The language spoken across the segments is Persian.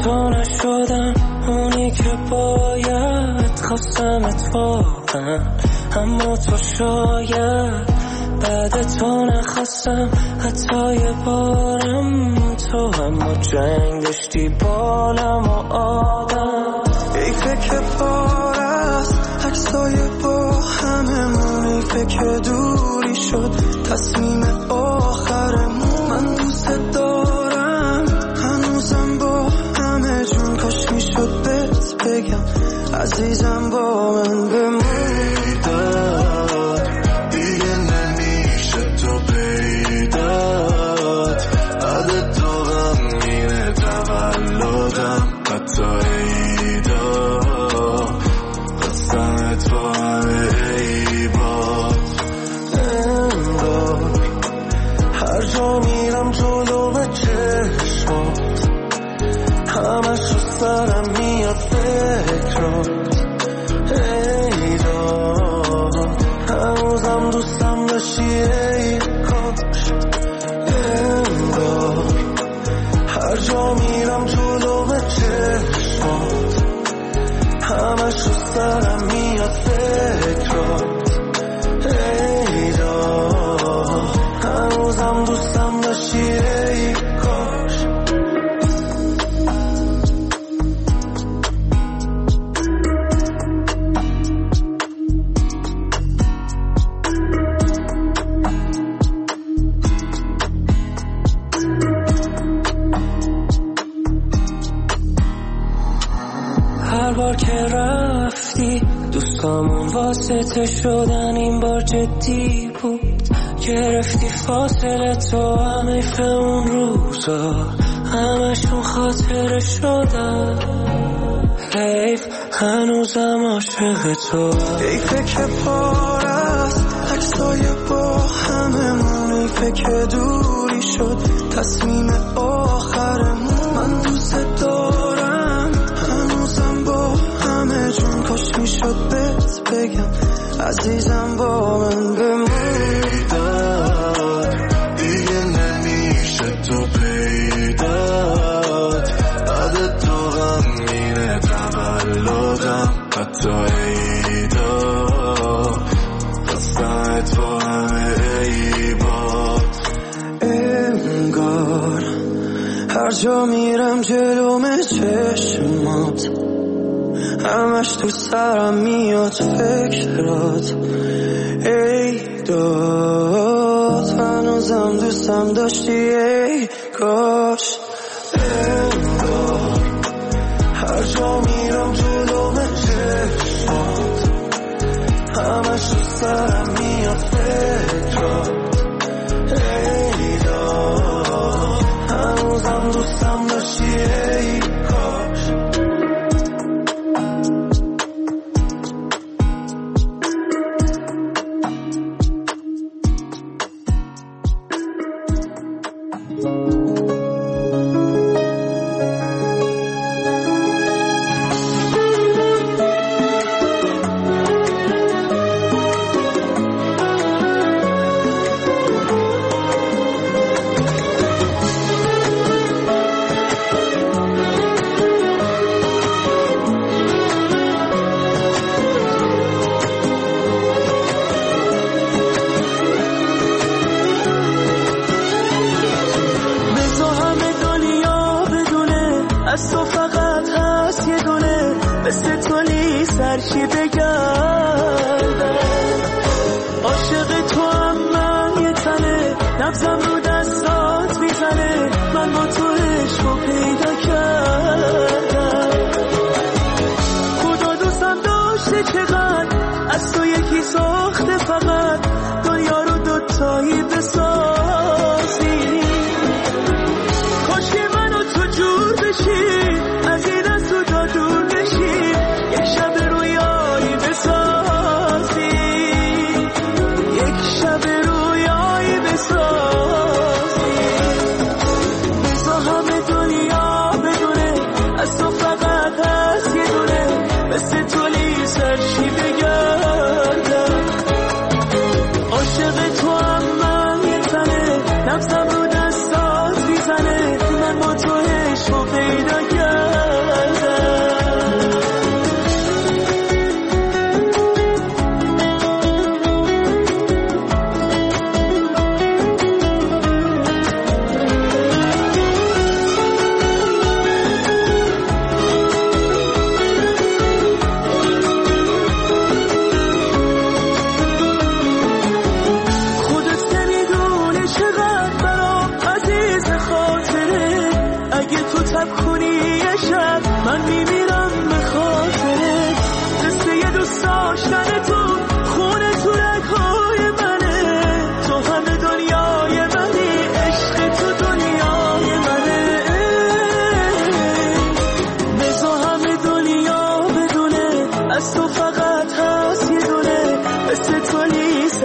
تو نشدم اونی که باید، خواستمت واقعا اما تو شاید بعد تو نخواستم حتی یه بارم تو، اما جنگ داشتی بالم و آدم. ای فکر پار است عکسای با هممون، ای فکر دوری شد تصمیم آخرمون. من دوست دارم هنوزم با همه جون، کاش میشد بهت بگم عزیزم با من بمون. دیگه نمیشه تو پیدات، بعد تو غمگین تولدم حتی عیدا، قسمت با همه عیبات. انگار هر جا میرم جلو به چشمات، همش رو سرم میاد فکرات. ای داد هنوزم دوستم داشتی ای کاش. انگار هر جا میرم جلو به چشمات، همش رو سرم میاد فکرات. ای داد هنوزم دوستم داشتی ای کاش. هر بار که رفتی دوستامون واسطه شدن، این بار جدی بود. گرفتی فاصله تو، حیف اون روزا همشون خاطره شدن. حیف هنوزم عاشق تو. ای فکر پار است عکسای با هممون، ای فکر دوری شد تصمیم آخرمون. من دوست دارم هنوزم با همه جون، کاش میشد بهت بگم عزیزم با من بمون. دیگه نمیشه تو پیدات، بعد تو غمگین تولدم حتی عیدا، قسمت با همه عیبات. انگار هر جا میرم جلوم چشمات، همش تو سرم میاد فکرات. ای داد هنوزم دوستم داشتی ای کاش. انگار هر جا میرم جلوم چشمات، همش تو سرم میاد فکرات. ای داد هنوزم دوستم داشتی ای کاش.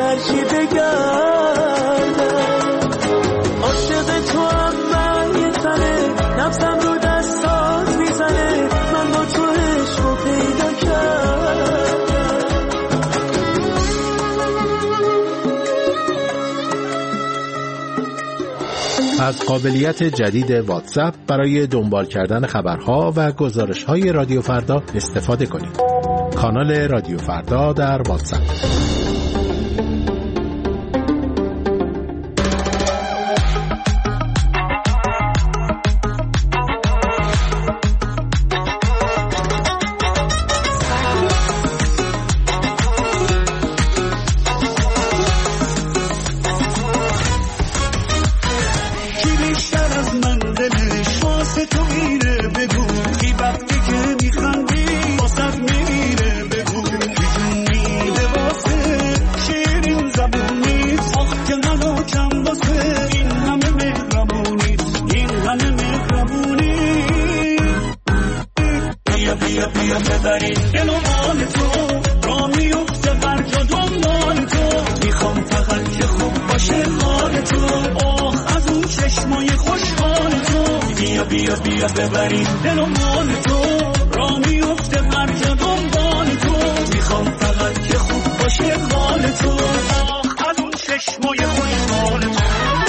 هرچی بگردم. عاشق تو هم من یه تنه، نفسم رو دستات میزنه، من با تو عشق رو پیدا کردم. از قابلیت جدید واتساپ برای دنبال کردن خبرها و گزارش‌های رادیو فردا استفاده کنید. کانال رادیو فردا در واتساپ. بیا ببریم دل و مال تو، را میفته مرج دنبال تو، میخوام فقط که خوب باشه حال تو، آخ از اون چشمای خوشحال تو.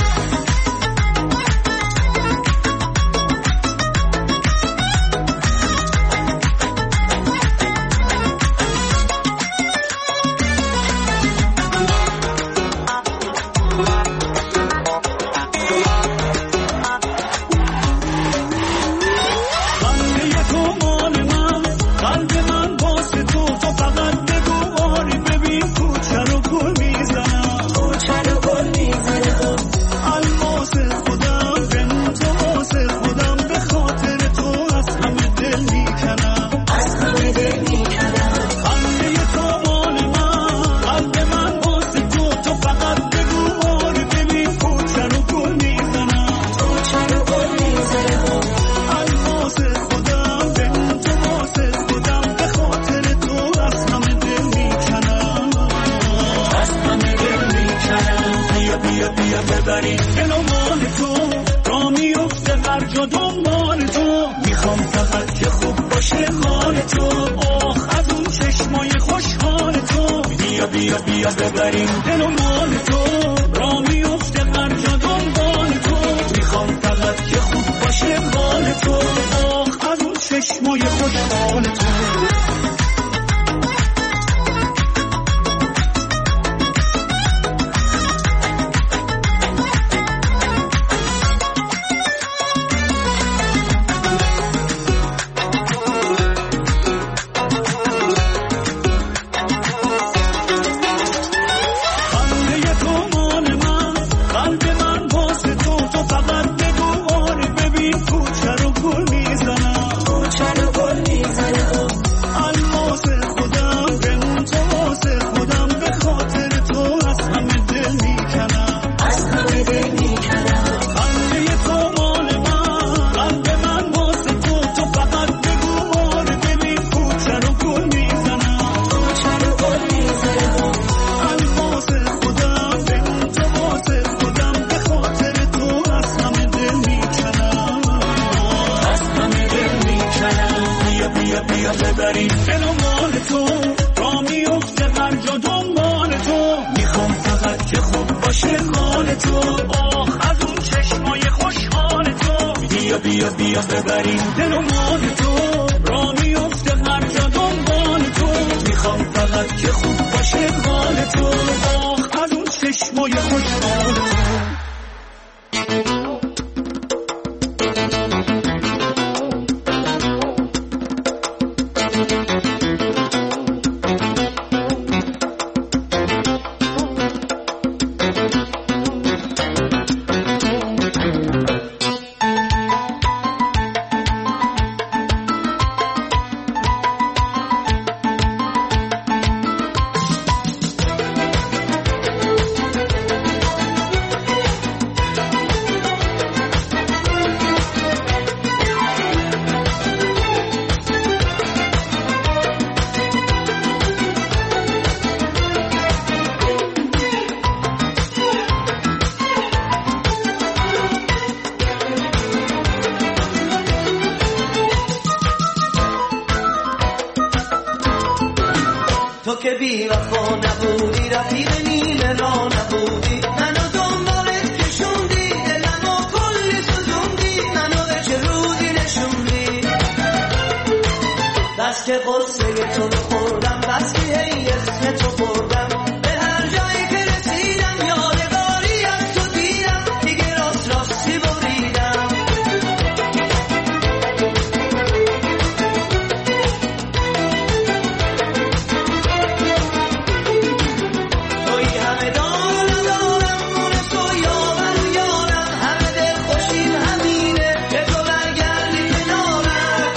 بیا ببریم دل و مال تو، را میفته مرج دنبال تو، میخوام فقط که خوب باشه حال تو، آخ از اون چشمای خوشحال تو. بیا ببریم دل و مال تو، را میفته مرج دنبال تو، میخوام فقط که خوب باشه حال تو، آخ از اون چشمای خوشحال تو. بی وفا نبودی، رفیق نیمه را نبودی، منو دنبالت کشوندی، دلمو کلی سوزوندی، منو به چه روزی نشوندی. بس که قصه تو رو خوردم، بس که هی اسم تو بردم، به هر جایی که رسیدم یادگاری از تو دیدم، دیگه راست راستی بریدم. توی همه دارم ندارم، مون تو یارم یارم، همه دل خوشیم همینه که تو برگردی کنارم.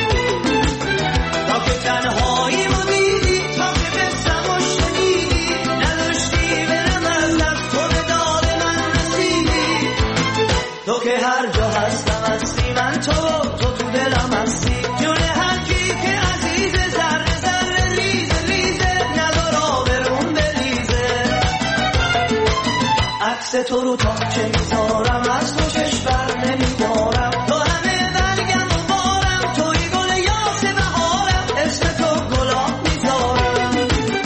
تا که تنهاییمو دیدی، تا که بستم و شنیدی، نداشتی برم از دست، تو به داد من رسیدی. تو که هر جا هستم هستی، من تو دلم هستی، جون هر کی که عزیزه، ذره ذره ریزه ریزه، ندار آبروم بریزه. عکس تو رو تا چه میذارم، از تو چشم بر نمیدارم، تو همه برگم و بارم، توی گل یاس بهارم، اسم تو گلاب میذارم.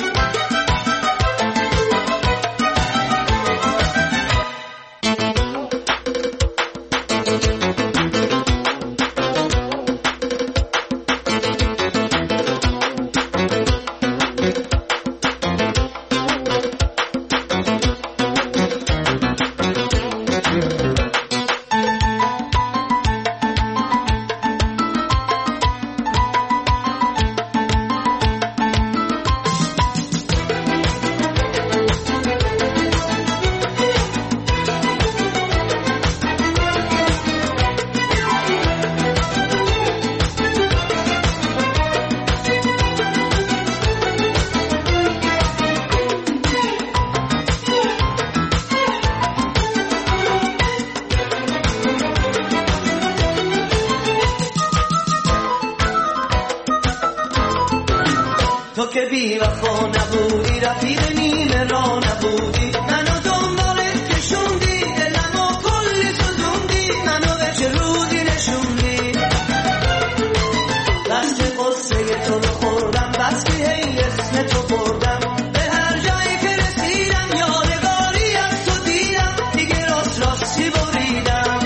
تو که بی وفا نبودی، رفیق نیمه را نبودی، منو دنبالت کشوندی، دلمو کلی سوزوندی، منو به چه روزی نشوندی. بس که قصه تو رو خوردم، بس که هی اسم تو بردم، به هر جایی که رسیدم یادگاری از تو دیدم، دیگه راست راستی بریدم.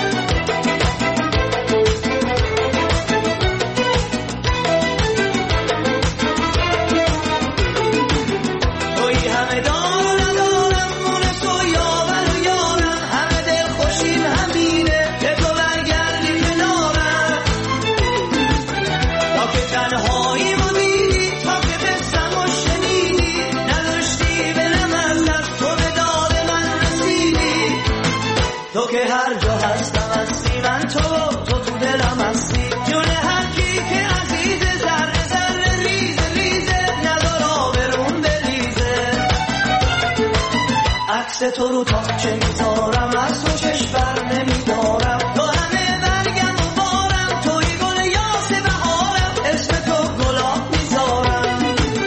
توی همه دار ندارم، مون تو یارم یارم، همه دل خوشیم همینه که تو برگردی کنارم. تا که تنهاییمو دیدی، تا که بستم و شنیدی، نداشتی برم از دست، تو به داد من رسیدی. تو که هر جا هستم هستی، من تو دلم هستی، جون هر کی که عزیزه، ذره ذره ریزه ریزه، ندار آبروم بریزه. عکس تو رو تا چه میذارم، از تو چشم بر نمیدارم، تو همه برگم و بارم، توی گل یاس بهارم، اسم تو گلاب میذارم.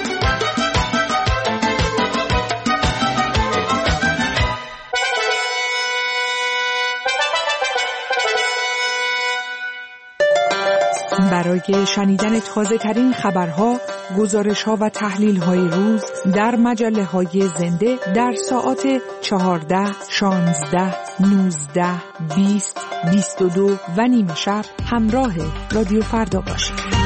برای شنیدن تازه ترین خبرها، گزارش‌ها و تحلیل‌های روز در مجله‌های زنده در ساعات 14، 16، 19، 20، 22 و نیم شب همراه رادیو فردا باشید.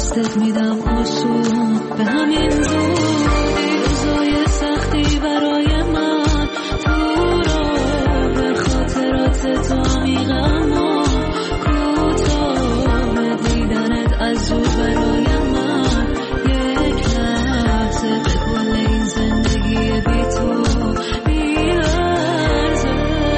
دستت میدم آسون به همین زودی روزای سختی برای من تو راه خاطرات تو عمیقم کوتاه دیدنت از زود برای من یک لحظه به کل این زندگی بی تو بی‌ارزه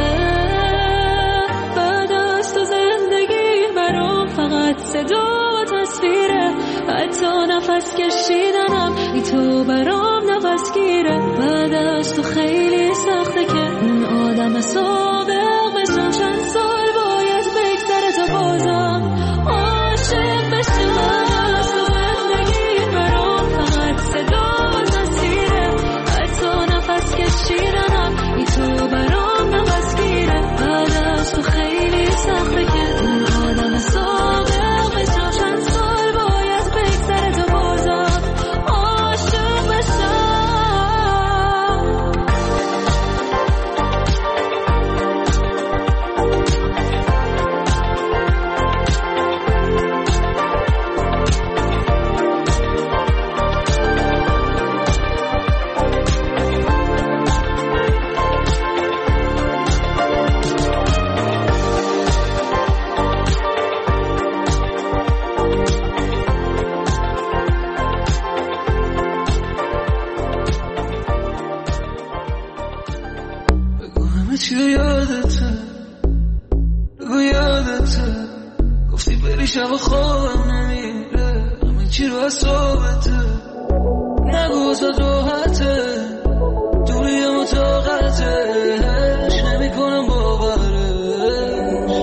بعد از تو زندگی برام فقط صدا تصویره حتی نفس کشیدنم ای تو برام نفس گیره بعد از تو خیلی سخته که اون آدم سابق بشم چند سال باید بگذره تا بازم عاشق بشم از تو زندگی برام فقط صدا و تصویره حتی نفس کشیدنم ای تو برام نفس گیره بعد از تو خیلی سخته که اون آدم سابق شب خوابم نمیره همه چی رو حسابته نگو زد راحته دوری مطاقتش نمی کنم باورش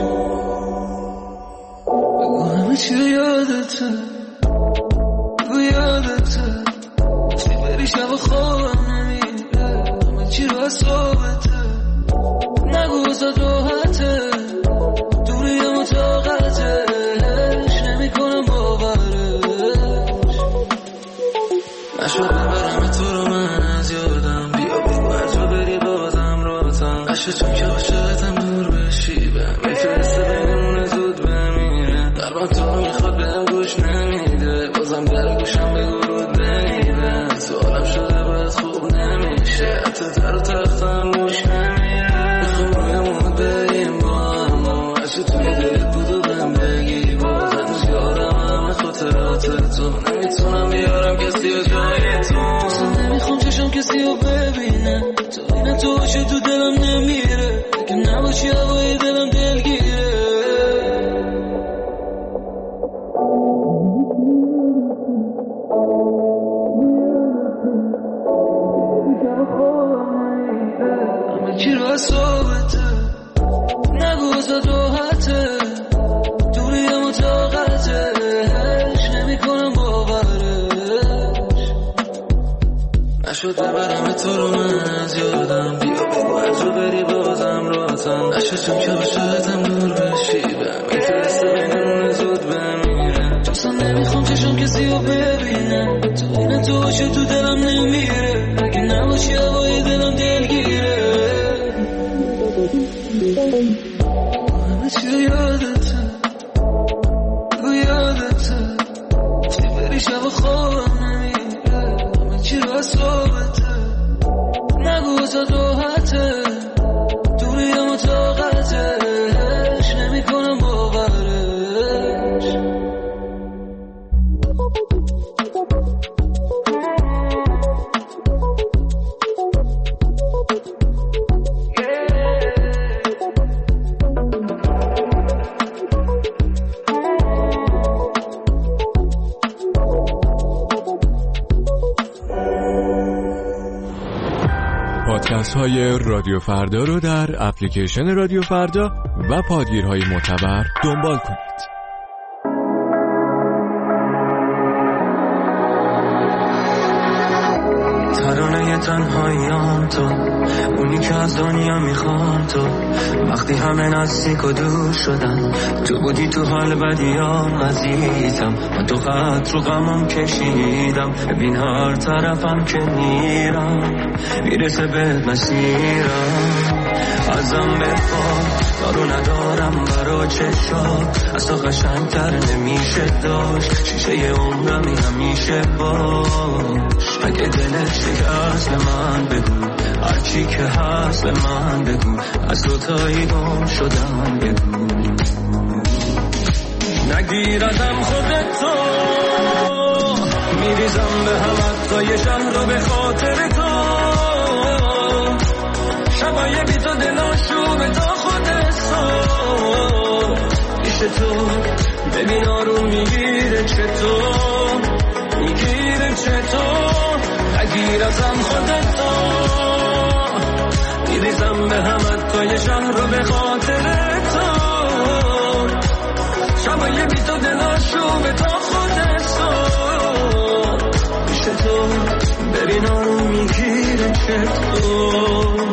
بگو همه چی رو یادته بگو یادته گفتی بری شب خوابم نمیره همه چی رو حسابته نگو زد راحته دوری مطاقتش نشد ببرم تو رو من از یادم بیا بگو هر جا بری بازم راتم نشد که عاشقتم دور بشی بهم میفرسته بینمونه زود بمیره قلبم تو رو میخواد بهم گوش نمیده بازم در گوشم بگو رود بمیده سوالم شده باید خوب نمیشه حتی در و تختم گوش نمیره میخوام رویمون بریم با هم هرچه توی دلت بود و بهم بگی باز هنوز یادم همه خاطرات تو نمیتونم بیارم کسی و جای تو اصلا نمیخوام چشم کسی رو ببینه تو این تو باشه تو دلم نمیره اگه نباشی هوای دلم دلگیره همه چی رو حسابته نگو زد راحته دوری مطاقتش نمی کنم باورش نشد ببرم تو رو من از یادم بیا بگو هر جا بری بازم راتم نشد چون که عاشقتم دور بشی بهم میفرسته بینمونه زود بمیره اصلا نمیخوام چشم کسی رو ببینه تو این تو باشه تو دلم نمیره اگه نباشی هوای دلم دلگیره همه چی رو یادته بگو یادته گفتی بری شب خوابم نمیره همه چی رو حسابته نگو زد راحته دوری مطاقتش نمی کنم باورش پادکست های رادیو فردا رو در اپلیکیشن رادیو فردا و پادگیرهای معتبر دنبال کنید. ترانه تنهاییام تو، اونی که از دنیا میخوام تو. وقتی همه نزدیک و دور شدن، تو بودی تو حال بدیام عزیزم. من تو خط رو غمم کشیدم، ببین هر طرفم که میرم میرسه به مسیرم. ازم بخواه دارو ندارم برا چشات، از تو قشنگتر نمیشه داشت. شیشه عمرمی همیشه باش، اگه دلت شکست به من بگو، هرچی که هست به من بگو، از دوتایی گم شدم بگو. نگیر ازم خودتو، میریزم به هم حتی شهر رو به خاطر تو. شبای بی تو دلاشومه تا خودت سو پیش تو، ببین آروم میگیره چطور، میگیره چطور. نگیر ازم خودتو، میریزم به هم حتی شهر رو به خاطر تو. شبای بی تو دلاشومه تا خودت سو پیش تو، ببین آروم میگیره چطور.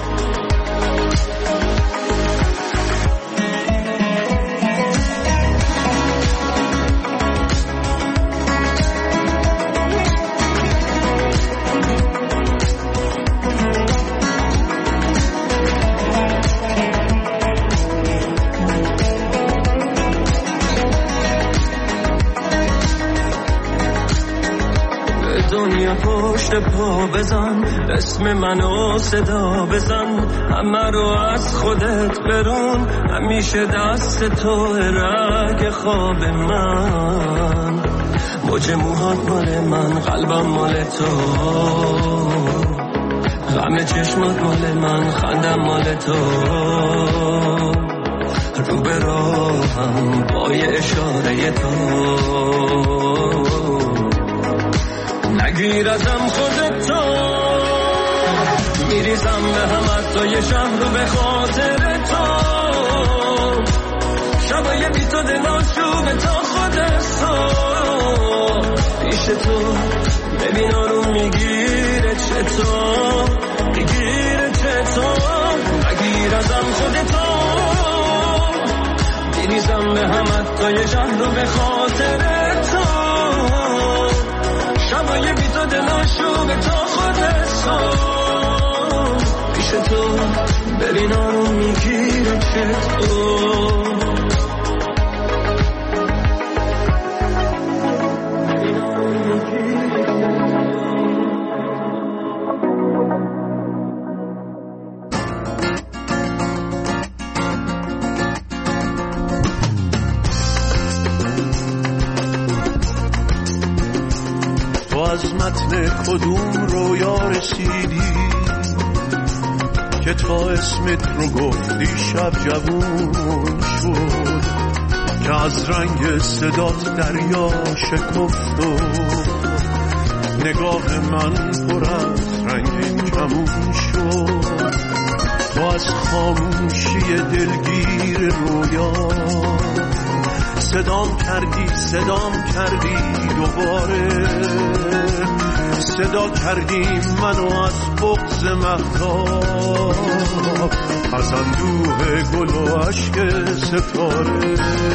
پشت پا بزن، اسم منو صدا بزن، همه رو از خودت برون، همیشه دست تو رگ خواب من. موج موهات مال من، قلبم مال تو، غم چشمات مال من، خندم مال تو. رو به راهم با یه اشاره تو، نگیر ازم خودتو، میریزم به هم حتی یه شهر رو به خاطر تو. شبای بی تو دلاشومه تا خودت سو پیش تو، ببین آروم میگیره چطور، میگیره چطور. نگیر ازم خودتو، میریزم به هم حتی یه شهر رو به خاطر تو. شبای بی تو دلاشومه تا خودت سو پیش تو، ببین آروم میگیره چطور. از متن کدوم رویا رسیدی که تا اسمت رو گفتی شب جوون شد، که از رنگ صدات دریا شکفت و نگاه من پر از رنگین کمون شد. تو از خاموشی دلگیر رویا صدام کردی دوباره، صدا کردی منو از بغض مهتاب، از اندوه گل و عشق ستاره.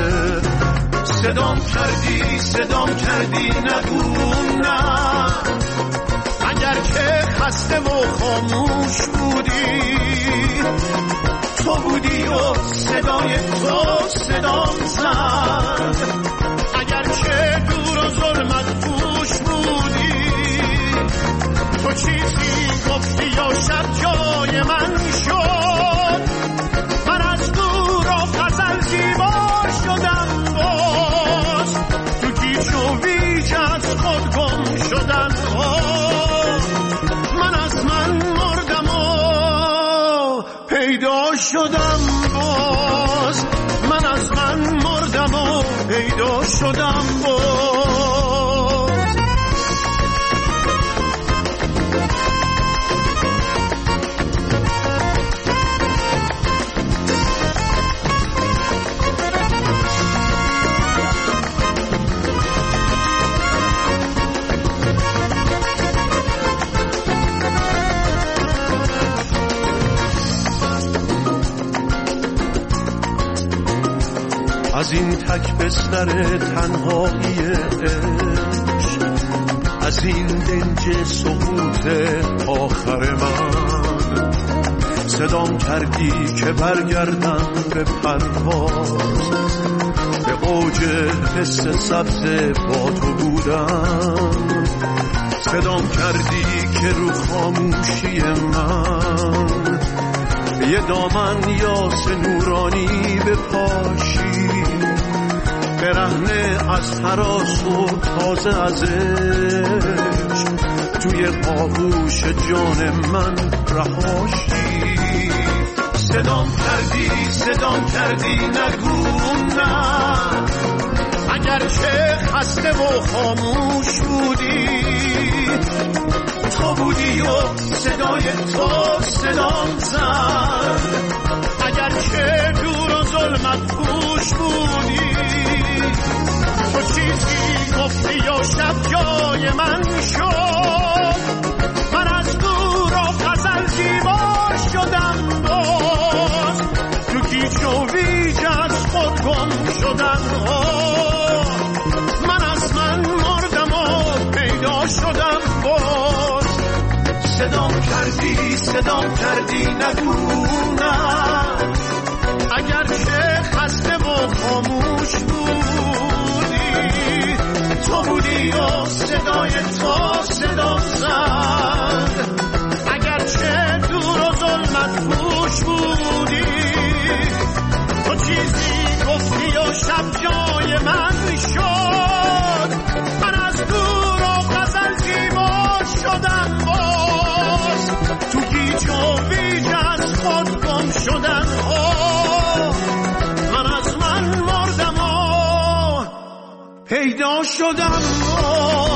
صدام کردی نگو نه، اگر که خسته و خاموش بودی، تو بودی و صدای تو صدام زد. اگر که دور و ظلمت پوش بودی، تو چیزی گفتی یا شب جای من شد. من از دور و غزل زیبا شدم، باز تو گیج و ویج از خود گم شدم. من از من مردم و پیدا شدم، باز من از من مردم و پیدا شدم باز. این تک بستر تنهایی عشق، از این دنج سقوط آخر من، صدام کردی که برگردم به پرواز، به اوج حس سبز با تو بودم. صدام کردی که رو خاموشی من یه دامن یاس نورانی بپاشی، برهنه از هراس و تازه از عشق توی آغوش جان من رهاشی. صدام کردی نگو نه، اگرچه خسته و خاموش بودی، تو بودی و صدای تو صدام زد، اگرچه دور و ظلمت پوش بودی، تو چیزی گفتی و شب جای من شد، من از دور و غزل زیبا شدم، باز تو گیج و ویج از خود گم شدم، من از من مردم و پیدا شدم باز. صدام کردی نگو نه، اگرچه خسته و خاموش بودی، تو بودی و صدای تو صدام زد، اگرچه دور و ظلمت پوش بودی، تو چیزی گفتی و شب جای من شد، من از دور و غزل زیبا شدم باز، تو گیج و ویج از خود گم شدم، من از من مردم و پیدا شدم.